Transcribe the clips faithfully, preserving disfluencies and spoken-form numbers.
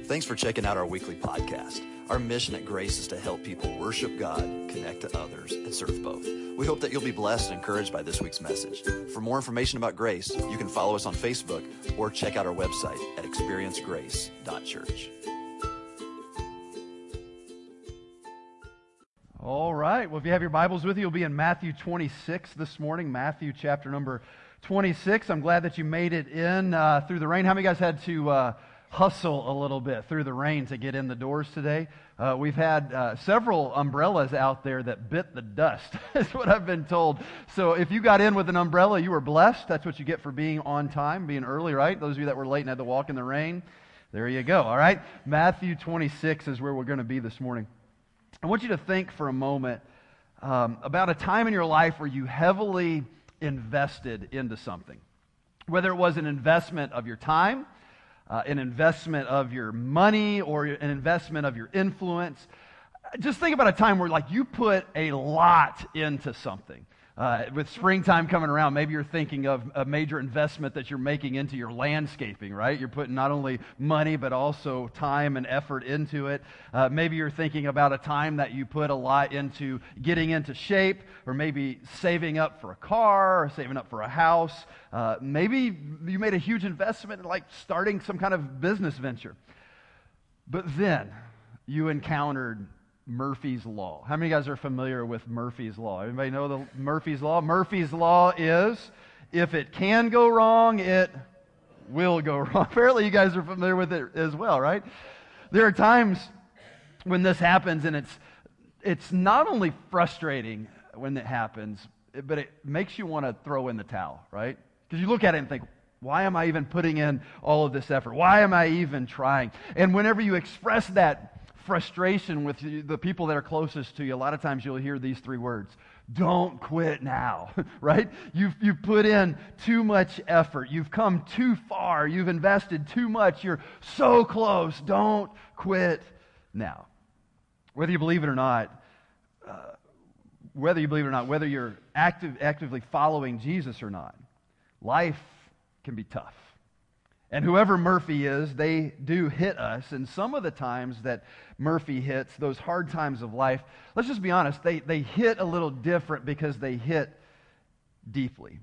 Thanks for checking out our weekly podcast. Our mission at Grace is to help people worship God, connect to others, and serve both. We hope that you'll be blessed and encouraged by this week's message. For more information about Grace, you can follow us on Facebook or check out our website at experience grace dot church. All right. Well, if you have your Bibles with you, you'll be in Matthew twenty-six this morning. Matthew chapter number twenty-six. I'm glad that you made it in uh, through the rain. How many guys had to uh, hustle a little bit through the rain to get in the doors today? Uh, we've had uh, several umbrellas out there that bit the dust. That's what I've been told. So if you got in with an umbrella, you were blessed. That's what you get for being on time, being early, right? Those of you that were late and had to walk in the rain, there you go. All right. Matthew twenty-six is where we're going to be this morning. I want you to think for a moment um, about a time in your life where you heavily invested into something. Whether it was an investment of your time, uh, an investment of your money, or an investment of your influence. Just think about a time where like you put a lot into something. Uh, with springtime coming around, maybe you're thinking of a major investment that you're making into your landscaping, right? You're putting not only money, but also time and effort into it. Uh, maybe you're thinking about a time that you put a lot into getting into shape, or maybe saving up for a car, or saving up for a house. Uh, maybe you made a huge investment in like starting some kind of business venture. But then you encountered Murphy's Law. How many of you guys are familiar with Murphy's Law? Everybody know the Murphy's Law? Murphy's Law is, if it can go wrong, it will go wrong. Apparently you guys are familiar with it as well, right? There are times when this happens, and it's it's not only frustrating when it happens, but it makes you want to throw in the towel, right? Because you look at it and think, why am I even putting in all of this effort? Why am I even trying? And whenever you express that frustration with the people that are closest to you, a lot of times you'll hear these three words: don't quit now, right? You've, you've put in too much effort. You've come too far. You've invested too much. You're so close. Don't quit now. Whether you believe it or not, uh, whether you believe it or not, whether you're active, actively following Jesus or not, life can be tough. And whoever Murphy is, they do hit us. And some of the times that Murphy hits, those hard times of life, let's just be honest, they, they hit a little different because they hit deeply.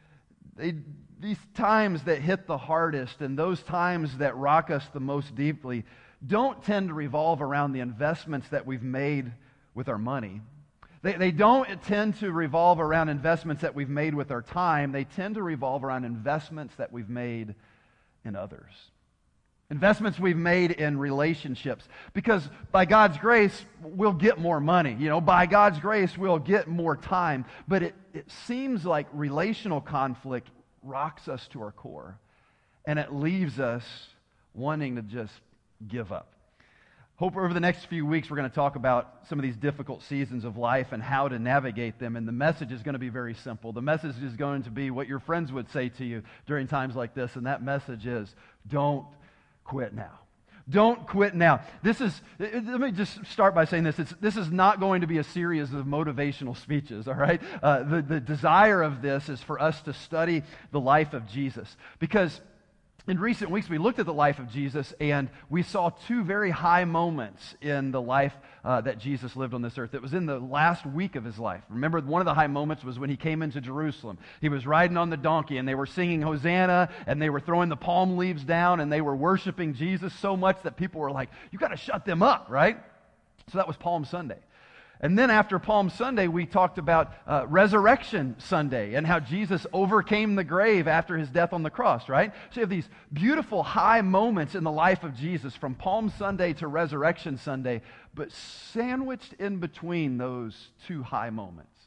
They, these times that hit the hardest and those times that rock us the most deeply don't tend to revolve around the investments that we've made with our money. They, they don't tend to revolve around investments that we've made with our time. They tend to revolve around investments that we've made in others. Investments we've made in relationships. Because by God's grace, we'll get more money. You know, by God's grace, we'll get more time. But it, it seems like relational conflict rocks us to our core. And it leaves us wanting to just give up. Hope over the next few weeks we're going to talk about some of these difficult seasons of life and how to navigate them. And the message is going to be very simple. The message is going to be what your friends would say to you during times like this. And that message is, don't quit now. Don't quit now. This is, let me just start by saying this. It's, this is not going to be a series of motivational speeches, all right? Uh, the, the desire of this is for us to study the life of Jesus. Because in recent weeks, we looked at the life of Jesus, and we saw two very high moments in the life uh, that Jesus lived on this earth. It was in the last week of his life. Remember, one of the high moments was when he came into Jerusalem. He was riding on the donkey, and they were singing Hosanna, and they were throwing the palm leaves down, and they were worshiping Jesus so much that people were like, you got to shut them up, right? So that was Palm Sunday. And then after Palm Sunday, we talked about uh, Resurrection Sunday and how Jesus overcame the grave after his death on the cross, right? So you have these beautiful high moments in the life of Jesus from Palm Sunday to Resurrection Sunday, but sandwiched in between those two high moments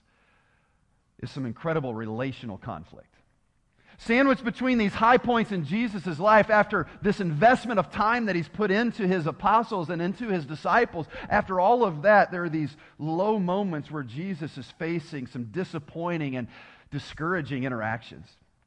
is some incredible relational conflict. Sandwiched between these high points in Jesus' life, after this investment of time that he's put into his apostles and into his disciples, after all of that, there are these low moments where Jesus is facing some disappointing and discouraging interactions.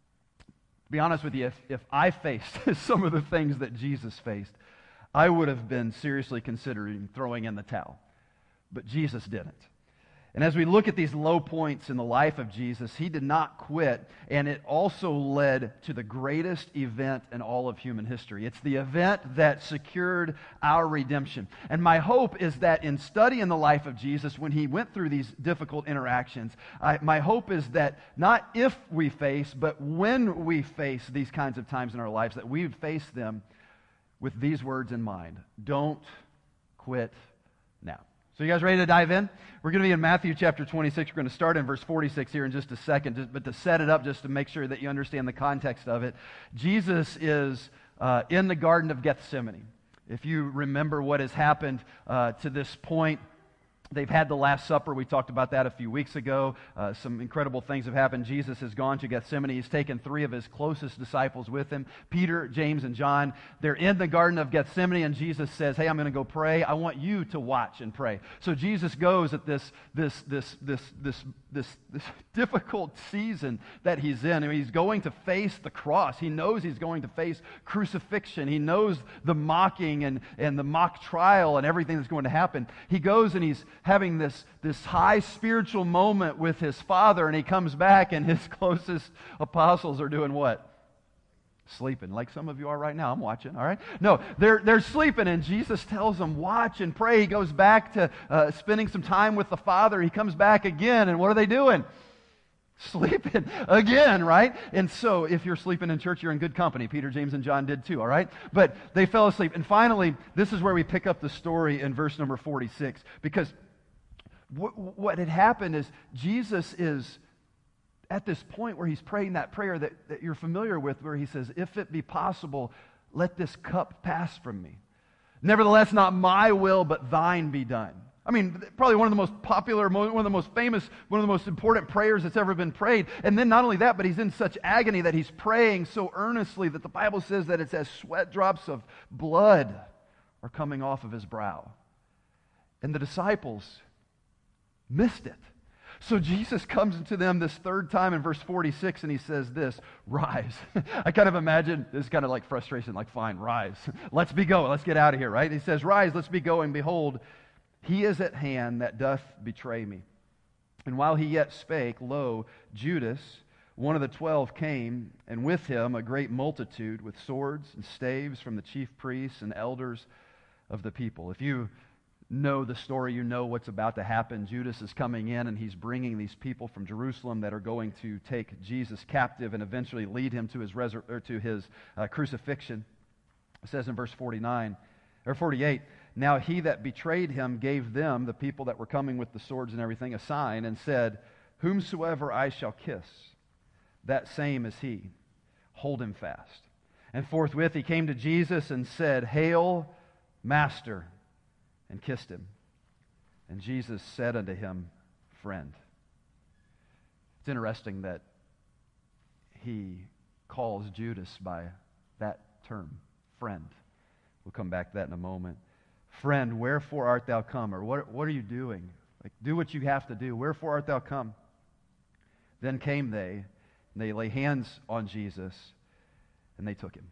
To be honest with you, if, if I faced some of the things that Jesus faced, I would have been seriously considering throwing in the towel. But Jesus didn't. And as we look at these low points in the life of Jesus, he did not quit, and it also led to the greatest event in all of human history. It's the event that secured our redemption. And my hope is that in studying the life of Jesus, when he went through these difficult interactions, I, my hope is that not if we face, but when we face these kinds of times in our lives, that we face them with these words in mind. Don't quit now. So you guys ready to dive in? We're going to be in Matthew chapter twenty-six. We're going to start in verse forty-six here in just a second, just, but to set it up just to make sure that you understand the context of it. Jesus is uh, in the Garden of Gethsemane. If you remember what has happened uh, to this point, they've had the Last Supper. We talked about that a few weeks ago. Uh, some incredible things have happened. Jesus has gone to Gethsemane. He's taken three of his closest disciples with him, Peter, James, and John. They're in the Garden of Gethsemane, and Jesus says, hey, I'm going to go pray. I want you to watch and pray. So Jesus goes at this, this, this, this, this, this, this difficult season that he's in. I mean, he's going to face the cross. He knows he's going to face crucifixion. He knows the mocking and, and the mock trial and everything that's going to happen. He goes and he's having this, this high spiritual moment with his Father, and he comes back, and his closest apostles are doing what? Sleeping, like some of you are right now. I'm watching, all right? No, they're, they're sleeping, and Jesus tells them, watch and pray. He goes back to uh, spending some time with the Father. He comes back again, and what are they doing? Sleeping again, right? And so if you're sleeping in church, you're in good company. Peter, James, and John did too, all right? But they fell asleep. And finally, this is where we pick up the story in verse number forty-six, because what, what had happened is Jesus is at this point where he's praying that prayer that, that you're familiar with, where he says, if it be possible, let this cup pass from me. Nevertheless, not my will, but thine be done. I mean, probably one of the most popular, one of the most famous, one of the most important prayers that's ever been prayed. And then not only that, but he's in such agony that he's praying so earnestly that the Bible says that it's as sweat drops of blood are coming off of his brow. And the disciples missed it. So Jesus comes to them this third time in verse forty-six, and he says this, rise. I kind of imagine this is kind of like frustration, like, fine, rise. Let's be going. Let's get out of here, right? He says, rise, let's be going. Behold, he is at hand that doth betray me. And while he yet spake, lo, Judas, one of the twelve, came, and with him a great multitude with swords and staves from the chief priests and elders of the people. If you know the story, you know what's about to happen. Judas is coming in, and he's bringing these people from Jerusalem that are going to take Jesus captive and eventually lead him to his resur- or to his uh, crucifixion. It says in verse forty-nine or forty-eight, now he that betrayed him gave them, the people that were coming with the swords and everything, a sign, and said, whomsoever I shall kiss, that same is he. Hold him fast. And forthwith he came to Jesus and said, Hail, Master, and kissed him. And Jesus said unto him, Friend. It's interesting that he calls Judas by that term, friend. We'll come back to that in a moment. Friend, wherefore art thou come? Or what, what are you doing? Like, do what you have to do. Wherefore art thou come? Then came they, and they lay hands on Jesus, and they took him.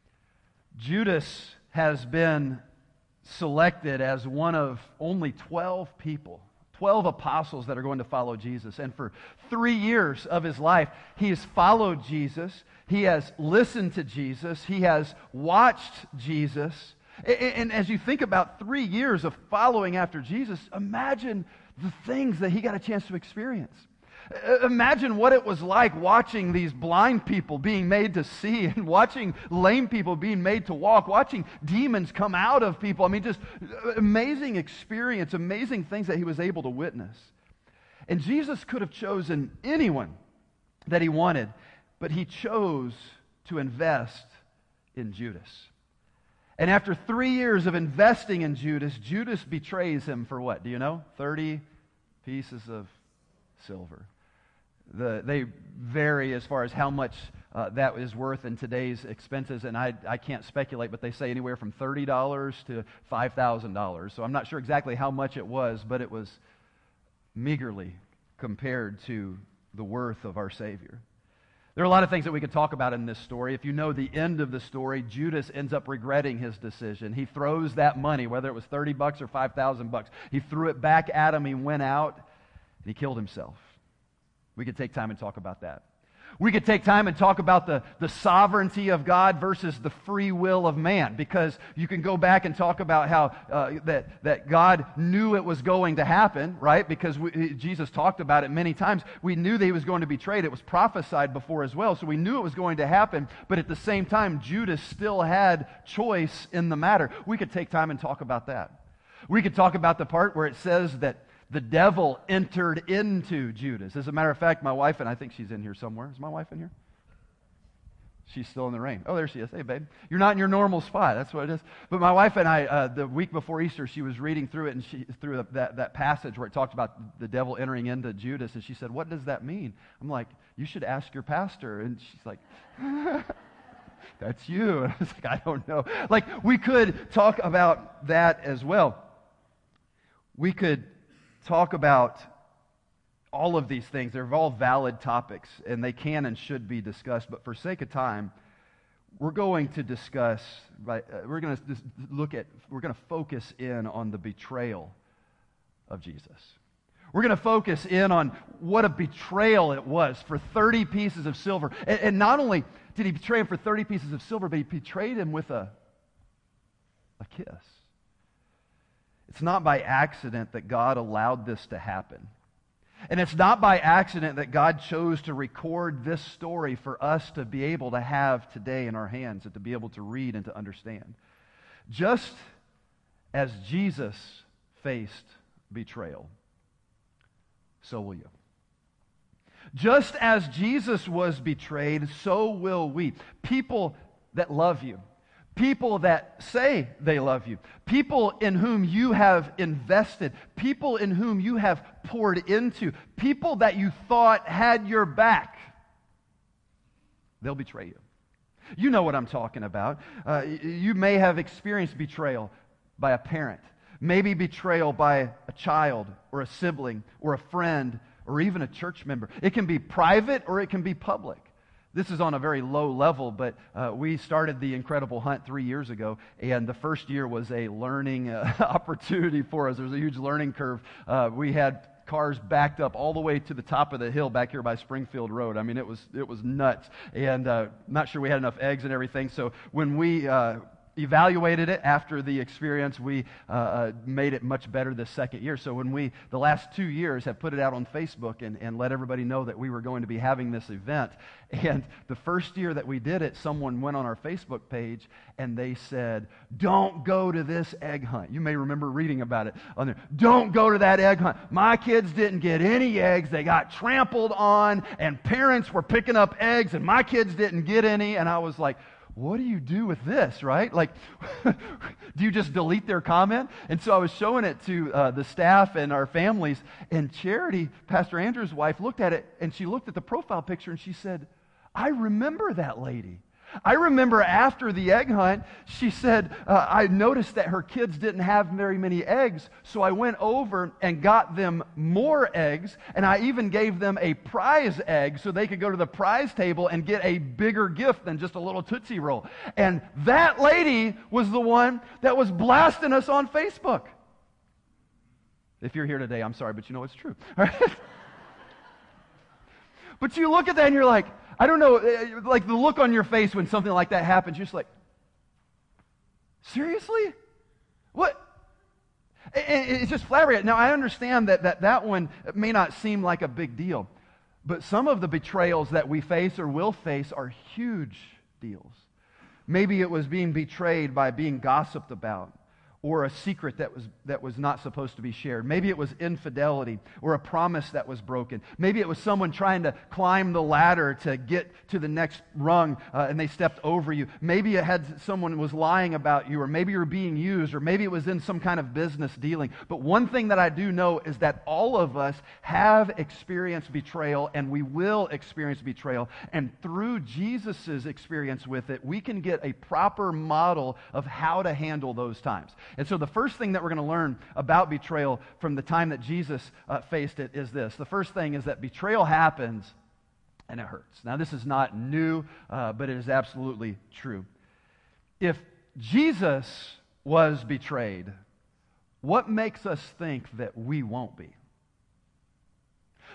Judas has been selected as one of only twelve people, twelve apostles that are going to follow Jesus. And for three years of his life, he has followed Jesus. He has listened to Jesus. He has watched Jesus. And as you think about three years of following after Jesus, imagine the things that he got a chance to experience. Imagine what it was like watching these blind people being made to see, and watching lame people being made to walk, watching demons come out of people. I mean, just amazing experience, amazing things that he was able to witness. And Jesus could have chosen anyone that he wanted, but he chose to invest in Judas. And after three years of investing in Judas, Judas betrays him for what? Do you know? thirty pieces of silver. The, they vary as far as how much uh, that is worth in today's expenses, and I, I can't speculate, but they say anywhere from thirty dollars to five thousand dollars. So I'm not sure exactly how much it was, but it was meagerly compared to the worth of our Savior. There are a lot of things that we could talk about in this story. If you know the end of the story, Judas ends up regretting his decision. He throws that money, whether it was thirty bucks or five thousand bucks. He threw it back at him. He went out, he killed himself. We could take time and talk about that. We could take time and talk about the, the sovereignty of God versus the free will of man, because you can go back and talk about how uh, that, that God knew it was going to happen, right? Because we, Jesus talked about it many times. We knew that he was going to be betrayed. It was prophesied before as well, so we knew it was going to happen, but at the same time, Judas still had choice in the matter. We could take time and talk about that. We could talk about the part where it says that the devil entered into Judas. As a matter of fact, my wife, and I think she's in here somewhere. Is my wife in here? She's still in the rain. Oh, there she is. Hey, babe. You're not in your normal spot. That's what it is. But my wife and I, uh, the week before Easter, she was reading through it, and she through that, that passage where it talked about the devil entering into Judas, and she said, what does that mean? I'm like, you should ask your pastor. And she's like, that's you. And I was like, I don't know. Like, we could talk about that as well. We could talk about all of these things. They're all valid topics, and they can and should be discussed. But for sake of time, we're going to discuss, uh, we're going to look at, we're going to focus in on the betrayal of Jesus. We're going to focus in on what a betrayal it was for thirty pieces of silver. And, and not only did he betray him for thirty pieces of silver, but he betrayed him with a, a kiss. It's not by accident that God allowed this to happen. And it's not by accident that God chose to record this story for us to be able to have today in our hands and to be able to read and to understand. Just as Jesus faced betrayal, so will you. Just as Jesus was betrayed, so will we. People that love you, people that say they love you, people in whom you have invested, people in whom you have poured into, people that you thought had your back, they'll betray you. You know what I'm talking about. Uh, you may have experienced betrayal by a parent, maybe betrayal by a child or a sibling or a friend or even a church member. It can be private or it can be public. This is on a very low level, but uh, we started the Incredible Hunt three years ago, and the first year was a learning uh, opportunity for us. There was a huge learning curve. Uh, we had cars backed up all the way to the top of the hill back here by Springfield Road. I mean, it was it was nuts, and uh, not sure we had enough eggs and everything. So when we uh, evaluated it after the experience, we uh, uh, made it much better this second year. So when we, the last two years, have put it out on Facebook and, and let everybody know that we were going to be having this event. And the first year that we did it, someone went on our Facebook page and they said, don't go to this egg hunt. You may remember reading about it on there. Don't go to that egg hunt. My kids didn't get any eggs. They got trampled on, and parents were picking up eggs, and my kids didn't get any. And I was like, what do you do with this, right? Like, do you just delete their comment? And so I was showing it to uh, the staff and our families, and Charity, Pastor Andrew's wife, looked at it, and she looked at the profile picture, and she said, I remember that lady. I remember after the egg hunt, she said, uh, I noticed that her kids didn't have very many eggs, so I went over and got them more eggs, and I even gave them a prize egg so they could go to the prize table and get a bigger gift than just a little Tootsie Roll. And that lady was the one that was blasting us on Facebook. If you're here today, I'm sorry, but you know it's true. All right? But you look at that and you're like, I don't know, like the look on your face when something like that happens, you're just like, seriously? What? It's just flabbergasted. Now, I understand that, that that one may not seem like a big deal, but some of the betrayals that we face or will face are huge deals. Maybe it was being betrayed by being gossiped about, or a secret that was that was not supposed to be shared. Maybe it was infidelity or a promise that was broken. Maybe it was someone trying to climb the ladder to get to the next rung uh, and they stepped over you. Maybe it had someone was lying about you, or maybe you were being used, or maybe it was in some kind of business dealing. But one thing that I do know is that all of us have experienced betrayal, and we will experience betrayal. And through Jesus' experience with it, we can get a proper model of how to handle those times. And so the first thing that we're going to learn about betrayal from the time that Jesus uh, faced it is this. The first thing is that betrayal happens and it hurts. Now, this is not new, uh, but it is absolutely true. If Jesus was betrayed, what makes us think that we won't be?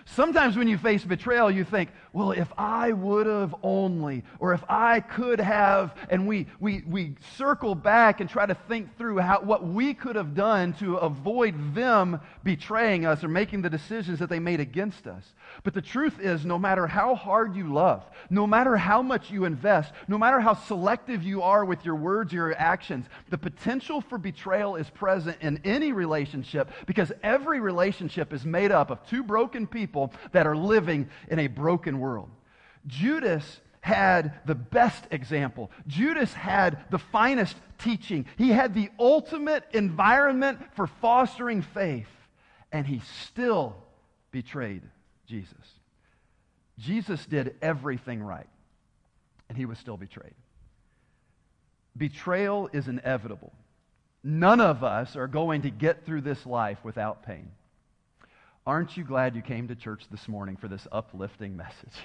Sometimes when you face betrayal, you think, well, if I would have only, or if I could have, and we we we circle back and try to think through how what we could have done to avoid them betraying us or making the decisions that they made against us. But the truth is, no matter how hard you love, no matter how much you invest, no matter how selective you are with your words or your actions, the potential for betrayal is present in any relationship, because every relationship is made up of two broken people that are living in a broken world. Judas had the best example. Judas had the finest teaching. He had the ultimate environment for fostering faith, and he still betrayed Jesus. Jesus did everything right, and he was still betrayed. Betrayal is inevitable. None of us are going to get through this life without pain. Aren't you glad you came to church this morning for this uplifting message?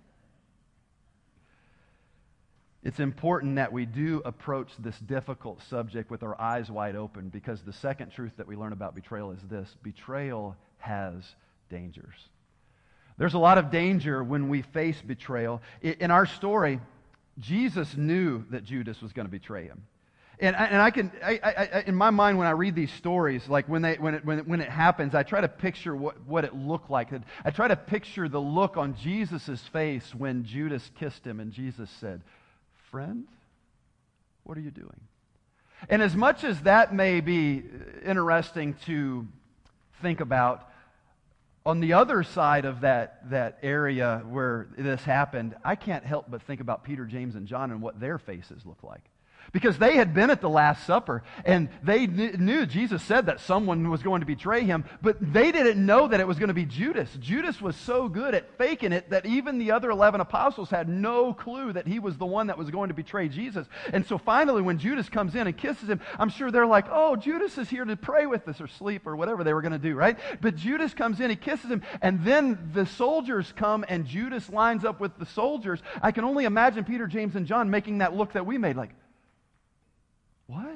It's important that we do approach this difficult subject with our eyes wide open, because the second truth that we learn about betrayal is this: betrayal has dangers. There's a lot of danger when we face betrayal. In our story, Jesus knew that Judas was going to betray him. And I, and I can, I, I, in my mind, when I read these stories, like when they, when it, when it, when it happens, I try to picture what, what it looked like. I try to picture the look on Jesus' face when Judas kissed him and Jesus said, "Friend, what are you doing?" And as much as that may be interesting to think about, on the other side of that, that area where this happened, I can't help but think about Peter, James, and John and what their faces look like. Because they had been at the Last Supper, and they knew Jesus said that someone was going to betray him, but they didn't know that it was going to be Judas. Judas was so good at faking it that even the other eleven apostles had no clue that he was the one that was going to betray Jesus. And so finally, when Judas comes in and kisses him, I'm sure they're like, "Oh, Judas is here to pray with us," or sleep, or whatever they were going to do, right? But Judas comes in, he kisses him, and then the soldiers come, and Judas lines up with the soldiers. I can only imagine Peter, James, and John making that look that we made, like, what?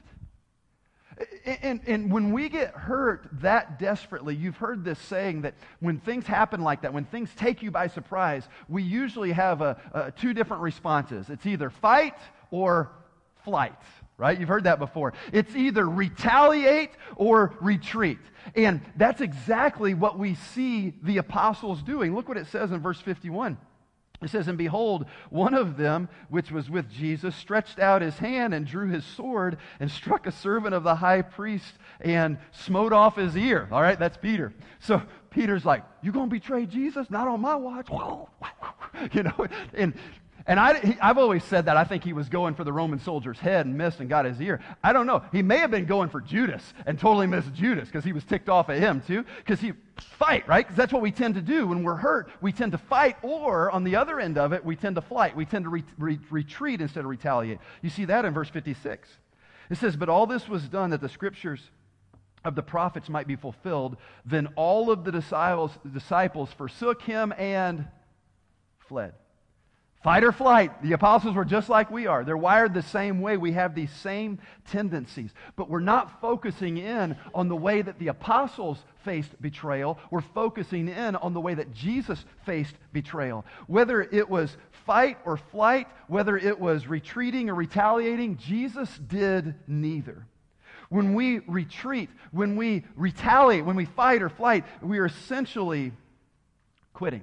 And, and when we get hurt that desperately, you've heard this saying that when things happen like that, when things take you by surprise, we usually have a, a, two different responses. It's either fight or flight, right? You've heard that before. It's either retaliate or retreat. And that's exactly what we see the apostles doing. Look what it says in verse fifty-one. It says, "And behold, one of them, which was with Jesus, stretched out his hand and drew his sword and struck a servant of the high priest and smote off his ear." All right, that's Peter. So Peter's like, "You going to betray Jesus? Not on my watch." You know, and and I, he, I've always said that I think he was going for the Roman soldier's head and missed and got his ear. I don't know. He may have been going for Judas and totally missed Judas because he was ticked off at him too. Because he fight, right? Because that's what we tend to do when we're hurt. We tend to fight, or on the other end of it, we tend to flight. We tend to re- re- retreat instead of retaliate. You see that in verse fifty-six. It says, "But all this was done that the scriptures of the prophets might be fulfilled. Then all of the disciples, disciples forsook him and fled." Fight or flight. The apostles were just like we are. They're wired the same way. We have these same tendencies. But we're not focusing in on the way that the apostles faced betrayal. We're focusing in on the way that Jesus faced betrayal. Whether it was fight or flight, whether it was retreating or retaliating, Jesus did neither. When we retreat, when we retaliate, when we fight or flight, we are essentially quitting.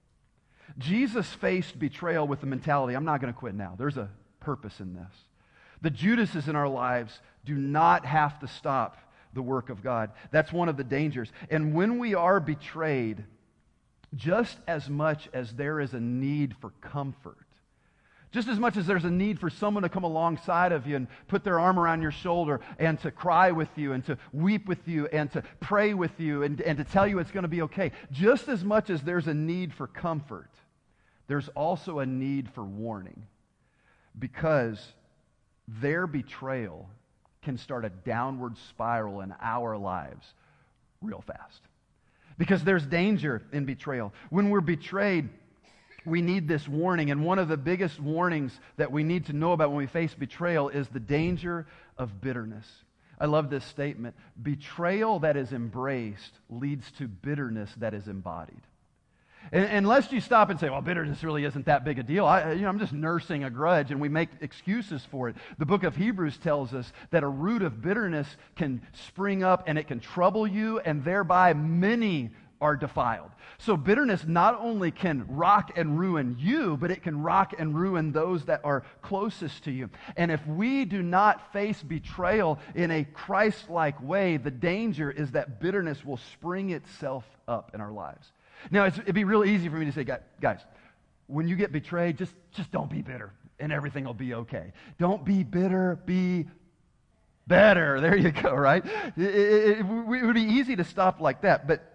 Jesus faced betrayal with the mentality, "I'm not going to quit now. There's a purpose in this." The Judases in our lives do not have to stop the work of God. That's one of the dangers. And when we are betrayed, just as much as there is a need for comfort, just as much as there's a need for someone to come alongside of you and put their arm around your shoulder and to cry with you and to weep with you and to pray with you and, and to tell you it's going to be okay, just as much as there's a need for comfort, there's also a need for warning, because their betrayal can start a downward spiral in our lives real fast. Because there's danger in betrayal. When we're betrayed, we need this warning, and one of the biggest warnings that we need to know about when we face betrayal is the danger of bitterness. I love this statement. Betrayal that is embraced leads to bitterness that is embodied. And, unless you stop and say, well, bitterness really isn't that big a deal. I, you know, I'm just nursing a grudge, and we make excuses for it. The book of Hebrews tells us that a root of bitterness can spring up and it can trouble you, and thereby many are defiled. So bitterness not only can rock and ruin you, but it can rock and ruin those that are closest to you. And if we do not face betrayal in a Christ-like way, the danger is that bitterness will spring itself up in our lives. Now, it's, it'd be real easy for me to say, guys, when you get betrayed, just, just don't be bitter, and everything will be okay. Don't be bitter, be better. There you go, right? It, it, it would be easy to stop like that, but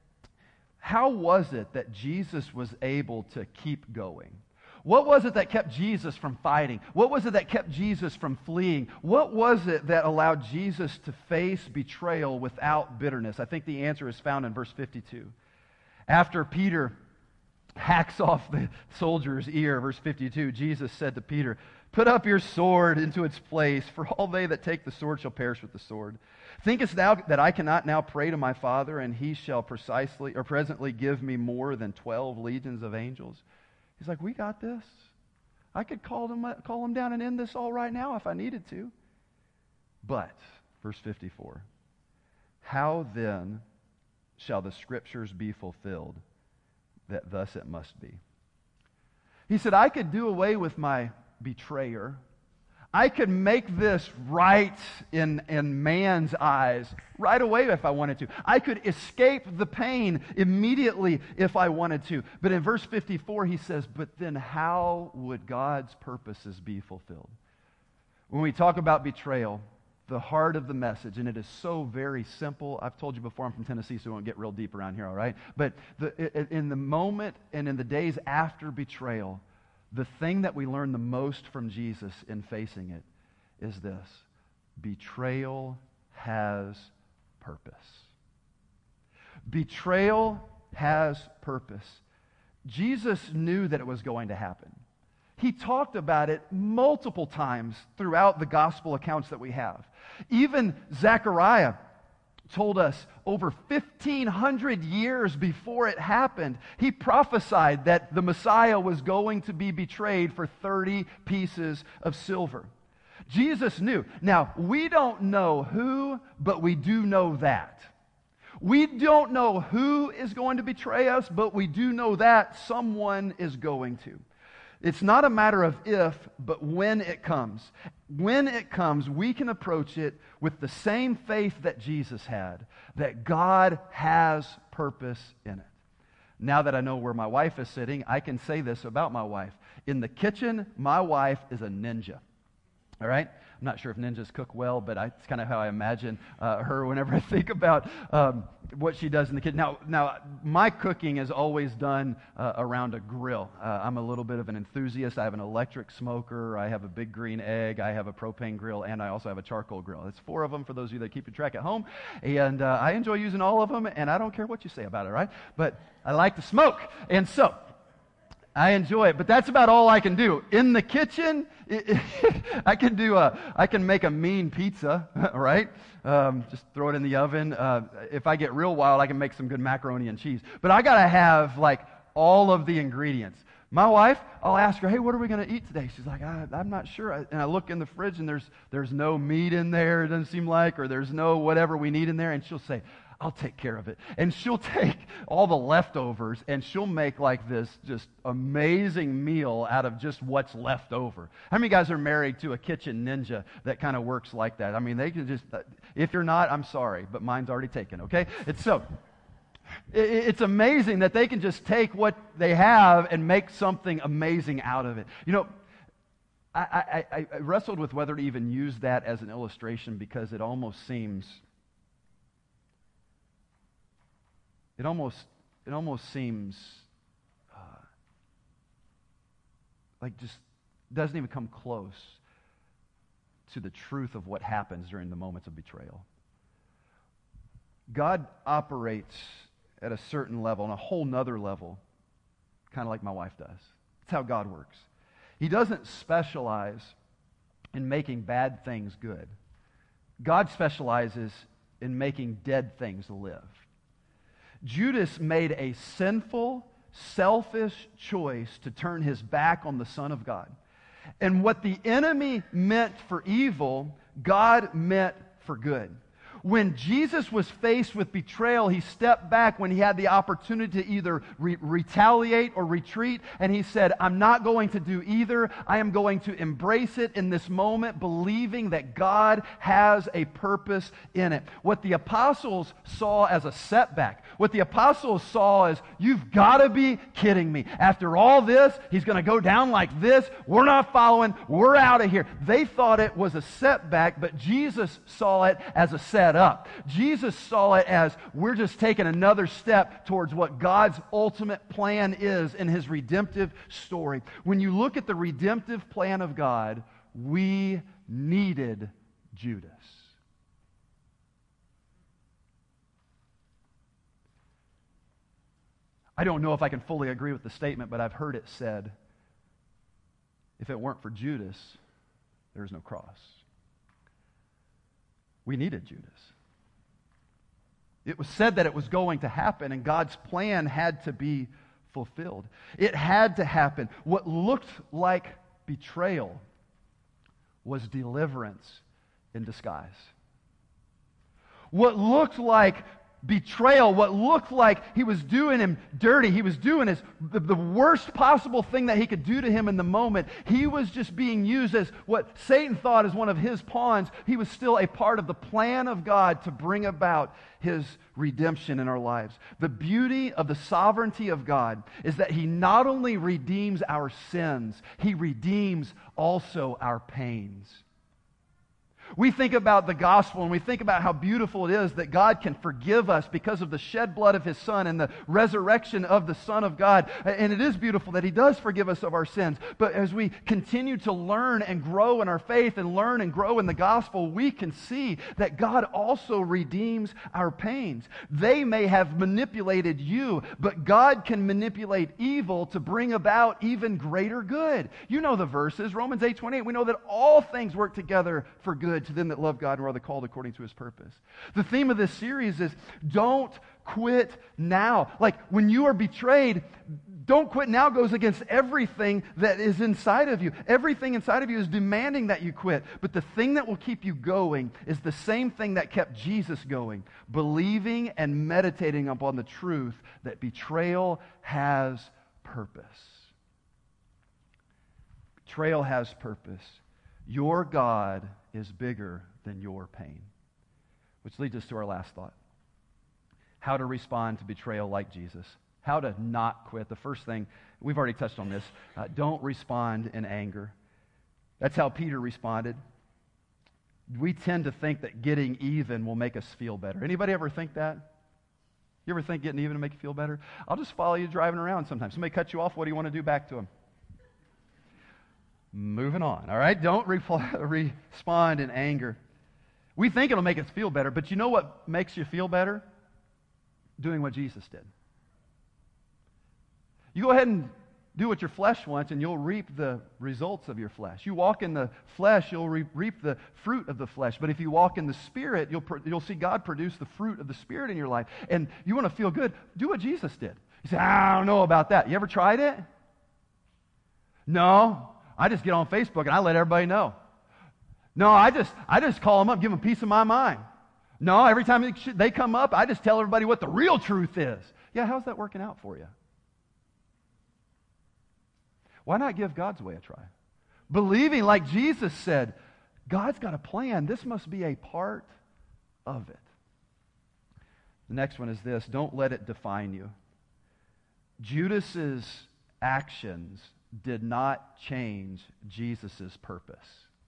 how was it that Jesus was able to keep going? What was it that kept Jesus from fighting? What was it that kept Jesus from fleeing? What was it that allowed Jesus to face betrayal without bitterness? I think the answer is found in verse fifty-two. After Peter hacks off the soldier's ear, verse fifty-two, Jesus said to Peter, "Put up your sword into its place, for all they that take the sword shall perish with the sword. Thinkest thou that I cannot now pray to my Father, and he shall precisely or presently give me more than twelve legions of angels?" He's like, we got this. I could call them, call them down and end this all right now if I needed to. But, verse fifty-four, how then shall the scriptures be fulfilled, that thus it must be? He said, I could do away with my betrayer. I could make this right in, in man's eyes right away if I wanted to. I could escape the pain immediately if I wanted to. But in verse fifty-four, he says, but then how would God's purposes be fulfilled? When we talk about betrayal, the heart of the message, and it is so very simple. I've told you before, I'm from Tennessee, so we won't get real deep around here, all right? But the, in the moment and in the days after betrayal, the thing that we learn the most from Jesus in facing it is this: betrayal has purpose. Betrayal has purpose. Jesus knew that it was going to happen. He talked about it multiple times throughout the gospel accounts that we have. Even Zechariah told us over fifteen hundred years before it happened, he prophesied that the Messiah was going to be betrayed for thirty pieces of silver. Jesus knew. Now, we don't know who, but we do know that. We don't know who is going to betray us, but we do know that someone is going to. It's not a matter of if, but when it comes. When it comes, we can approach it with the same faith that Jesus had, that God has purpose in it. Now that I know where my wife is sitting, I can say this about my wife. In the kitchen, my wife is a ninja. All right? I'm not sure if ninjas cook well, but I, it's kind of how I imagine uh, her whenever I think about um, what she does in the kitchen. Now, now my cooking is always done uh, around a grill. Uh, I'm a little bit of an enthusiast. I have an electric smoker. I have a big green egg. I have a propane grill, and I also have a charcoal grill. It's four of them for those of you that keep your track at home. And uh, I enjoy using all of them, and I don't care what you say about it, right? But I like to smoke. And so I enjoy it, but that's about all I can do. In the kitchen, it, it, I can do a, I can make a mean pizza, right? Um, just throw it in the oven. Uh, if I get real wild, I can make some good macaroni and cheese. But I gotta have like all of the ingredients. My wife, I'll ask her, hey, what are we going to eat today? She's like, I, I'm not sure. And I look in the fridge, and there's there's no meat in there, it doesn't seem like, or there's no whatever we need in there. And she'll say, I'll take care of it. And she'll take all the leftovers, and she'll make like this just amazing meal out of just what's left over. How many guys are married to a kitchen ninja that kind of works like that? I mean, they can just, if you're not, I'm sorry, but mine's already taken, okay? It's so... It's amazing that they can just take what they have and make something amazing out of it. You know, I, I, I wrestled with whether to even use that as an illustration, because it almost seems, it almost, it almost seems uh, like just doesn't even come close to the truth of what happens during the moments of betrayal. God operates at a certain level, on a whole nother level, kind of like my wife does. That's how God works. He doesn't specialize in making bad things good. God specializes in making dead things live. Judas made a sinful, selfish choice to turn his back on the Son of God. And what the enemy meant for evil, God meant for good. When Jesus was faced with betrayal, he stepped back when he had the opportunity to either re- retaliate or retreat, and he said, I'm not going to do either. I am going to embrace it in this moment, believing that God has a purpose in it. What the apostles saw as a setback, what the apostles saw as, you've got to be kidding me. After all this, he's going to go down like this. We're not following. We're out of here. They thought it was a setback, but Jesus saw it as a setup. Up. Jesus saw it as we're just taking another step towards what God's ultimate plan is in his redemptive story. When you look at the redemptive plan of God, we needed Judas. I don't know if I can fully agree with the statement, but I've heard it said, if it weren't for Judas, there's no cross. We needed Judas. It was said that it was going to happen, and God's plan had to be fulfilled. It had to happen. What looked like betrayal was deliverance in disguise. What looked like betrayal, what looked like he was doing him dirty, he was doing his, the, the worst possible thing that he could do to him in the moment. He was just being used as what Satan thought as one of his pawns. He was still a part of the plan of God to bring about his redemption in our lives. The beauty of the sovereignty of God is that he not only redeems our sins, he redeems also our pains. We think about the gospel and we think about how beautiful it is that God can forgive us because of the shed blood of his Son and the resurrection of the Son of God. And it is beautiful that he does forgive us of our sins. But as we continue to learn and grow in our faith and learn and grow in the gospel, we can see that God also redeems our pains. They may have manipulated you, but God can manipulate evil to bring about even greater good. You know the verses, Romans eight twenty-eight. We know that all things work together for good to them that love God and are the called according to his purpose. The theme of this series is don't quit now. Like when you are betrayed, don't quit now goes against everything that is inside of you. Everything inside of you is demanding that you quit. But the thing that will keep you going is the same thing that kept Jesus going, believing and meditating upon the truth that betrayal has purpose. Betrayal has purpose. Your God is bigger than your pain. Which leads us to our last thought. How to respond to betrayal like Jesus. How to not quit. The first thing, we've already touched on this, uh, don't respond in anger. That's how Peter responded. We tend to think that getting even will make us feel better. Anybody ever think that? You ever think getting even will make you feel better? I'll just follow you driving around sometimes. Somebody cut you off, what do you want to do back to them? Moving on, all right? Don't reply, respond in anger. We think it'll make us feel better, but you know what makes you feel better? Doing what Jesus did. You go ahead and do what your flesh wants, and you'll reap the results of your flesh. You walk in the flesh, you'll re- reap the fruit of the flesh. But if you walk in the Spirit, you'll, pr- you'll see God produce the fruit of the Spirit in your life. And you want to feel good, do what Jesus did. You say, I don't know about that. You ever tried it? No. I just get on Facebook and I let everybody know. No, I just I just call them up, give them a piece of my mind. No, every time they come up, I just tell everybody what the real truth is. Yeah, how's that working out for you? Why not give God's way a try? Believing, like Jesus said, God's got a plan. This must be a part of it. The next one is this. Don't let it define you. Judas's actions did not change Jesus' purpose.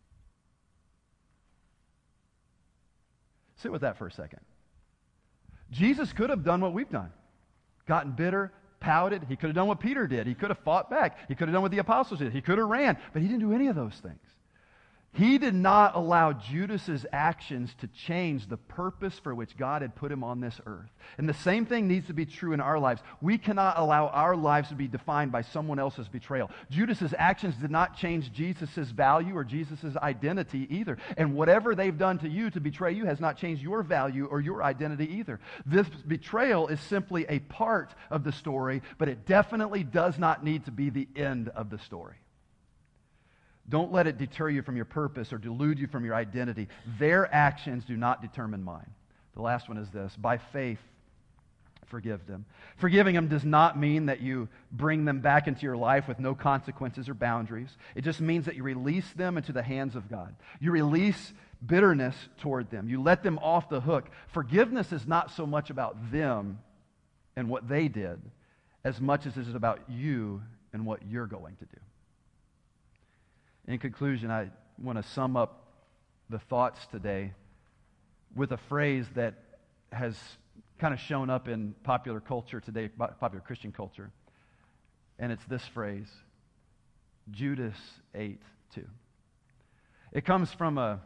Sit with that for a second. Jesus could have done what we've done. Gotten bitter, pouted. He could have done what Peter did. He could have fought back. He could have done what the apostles did. He could have ran. But he didn't do any of those things. He did not allow Judas's actions to change the purpose for which God had put him on this earth. And the same thing needs to be true in our lives. We cannot allow our lives to be defined by someone else's betrayal. Judas's actions did not change Jesus' value or Jesus' identity either. And whatever they've done to you to betray you has not changed your value or your identity either. This betrayal is simply a part of the story, but it definitely does not need to be the end of the story. Don't let it deter you from your purpose or delude you from your identity. Their actions do not determine mine. The last one is this: by faith, forgive them. Forgiving them does not mean that you bring them back into your life with no consequences or boundaries. It just means that you release them into the hands of God. You release bitterness toward them. You let them off the hook. Forgiveness is not so much about them and what they did as much as it is about you and what you're going to do. In conclusion, I want to sum up the thoughts today with a phrase that has kind of shown up in popular culture today, popular Christian culture. And it's this phrase: Judas ate too. It comes from a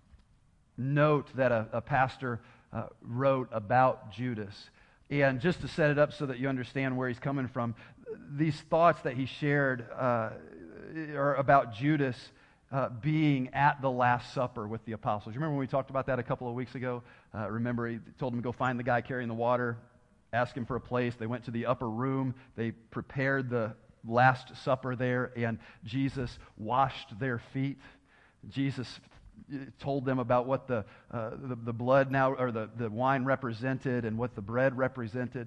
note that a, a pastor uh, wrote about Judas. And just to set it up so that you understand where he's coming from, these thoughts that he shared uh, are about Judas uh, being at the Last Supper with the apostles. You remember when we talked about that a couple of weeks ago? Uh, remember, he told him to go find the guy carrying the water, ask him for a place. They went to the upper room. They prepared the Last Supper there, and Jesus washed their feet. Jesus told them about what the, uh, the, the blood now, or the, the wine represented and what the bread represented.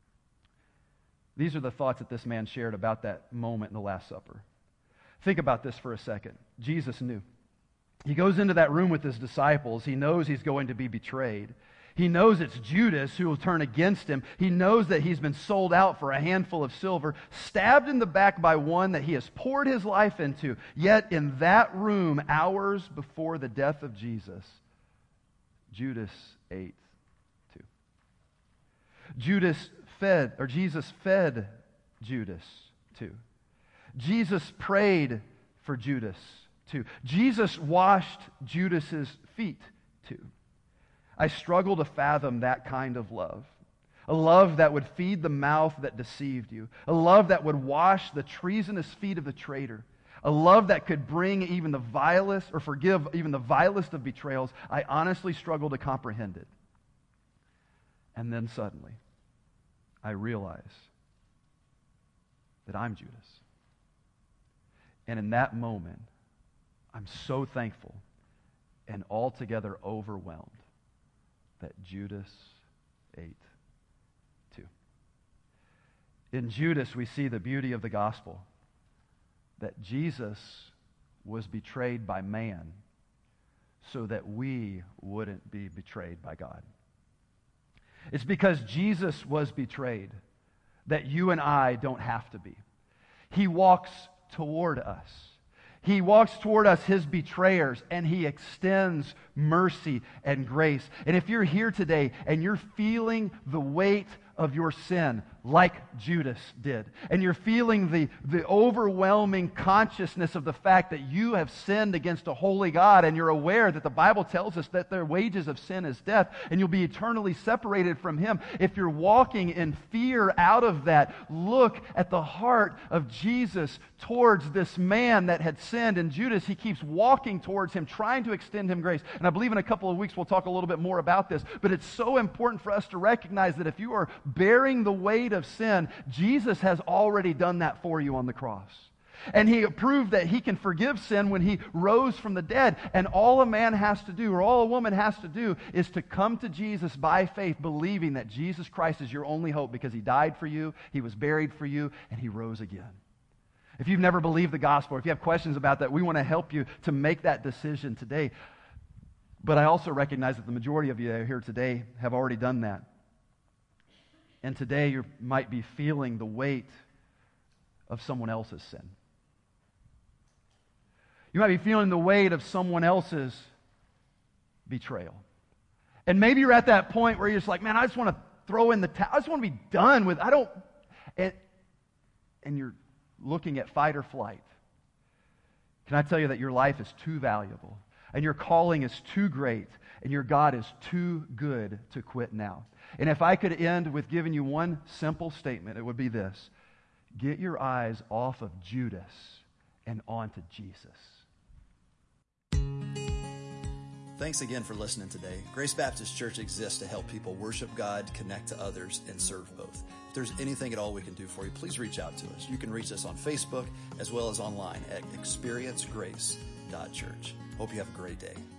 These are the thoughts that this man shared about that moment in the Last Supper. Think about this for a second. Jesus knew. He goes into that room with his disciples. He knows he's going to be betrayed. He knows it's Judas who will turn against him. He knows that he's been sold out for a handful of silver, stabbed in the back by one that he has poured his life into. Yet in that room, hours before the death of Jesus, Judas ate too. Judas fed, or Jesus fed Judas too. Jesus prayed for Judas too. Jesus washed Judas's feet too. I struggle to fathom that kind of love. A love that would feed the mouth that deceived you. A love that would wash the treasonous feet of the traitor. A love that could bring even the vilest, or forgive even the vilest of betrayals. I honestly struggle to comprehend it. And then suddenly, I realize that I'm Judas. And in that moment, I'm so thankful and altogether overwhelmed that Judas ate too. In Judas, we see the beauty of the gospel, that Jesus was betrayed by man so that we wouldn't be betrayed by God. It's because Jesus was betrayed that you and I don't have to be. He walks toward us. He walks toward us, his betrayers, and he extends mercy and grace. And if you're here today and you're feeling the weight of your sin like Judas did, and you're feeling the, the overwhelming consciousness of the fact that you have sinned against a holy God, and you're aware that the Bible tells us that the wages of sin is death, and you'll be eternally separated from him. If you're walking in fear out of that, look at the heart of Jesus towards this man that had sinned. And Judas, he keeps walking towards him, trying to extend him grace. And I believe in a couple of weeks we'll talk a little bit more about this, but it's so important for us to recognize that if you are bearing the weight of sin, Jesus has already done that for you on the cross. And he proved that he can forgive sin when he rose from the dead. And all a man has to do, or all a woman has to do, is to come to Jesus by faith, believing that Jesus Christ is your only hope because he died for you, he was buried for you, and he rose again. If you've never believed the gospel, or if you have questions about that, we want to help you to make that decision today. But I also recognize that the majority of you that are here today have already done that. And today you might be feeling the weight of someone else's sin. You might be feeling the weight of someone else's betrayal. And maybe you're at that point where you're just like, man, I just want to throw in the towel. I just want to be done with, I don't, and, and you're looking at fight or flight. Can I tell you that your life is too valuable, and your calling is too great, and your God is too good to quit now? And if I could end with giving you one simple statement, it would be this: get your eyes off of Judas and onto Jesus. Thanks again for listening today. Grace Baptist Church exists to help people worship God, connect to others, and serve both. If there's anything at all we can do for you, please reach out to us. You can reach us on Facebook as well as online at experience grace dot church. Hope you have a great day.